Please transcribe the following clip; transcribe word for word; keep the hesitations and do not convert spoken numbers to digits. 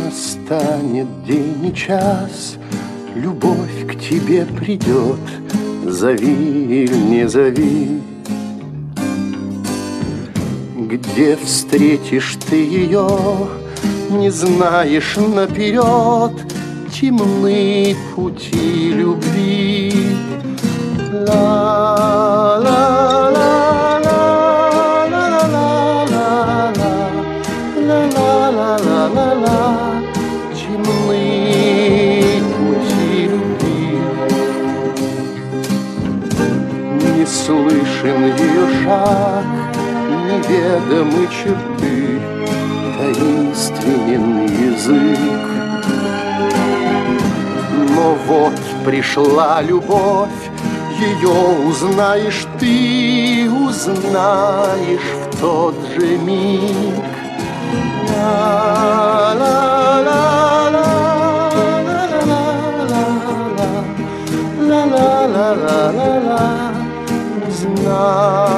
настанет день и час, любовь к тебе придет, зови или не зови. Где встретишь ты ее, не знаешь наперед, темны пути любви. Ла-ла-ла-ла-ла-ла-ла-ла-ла-ла-ла-ла-ла-ла, темны пути любви. Не слышен ее шаг, неведомы черты, таинственен язык. Но вот пришла любовь, ее узнаешь ты, узнаешь в тот же миг. Ла-ла-ла-ла-ла-ла-ла-ла-ла-ла-ла-ла, узнай.